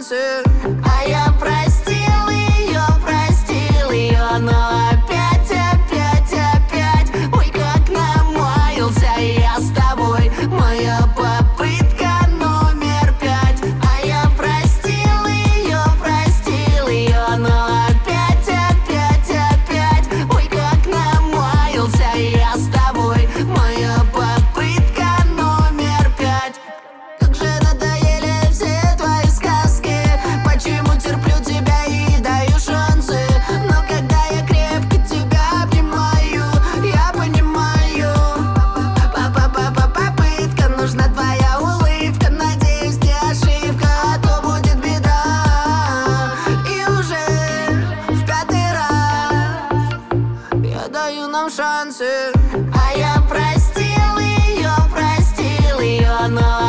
шансы. А я простил ее, но опять, ой, как намаялся я с тобой. Моя попытка номер 5. А я простил ее, но опять, ой, как намаялся я с тобой. Моя попытка номер 5. Как же надоели все твои сказки. Почему терплю тебя и даю шансы? Но когда я крепко тебя обнимаю, я понимаю, попытка, нужна твоя улыбка. Надеюсь, не ошибка, а то будет беда. И уже в 5-й раз я даю нам шансы. А я простил ее, но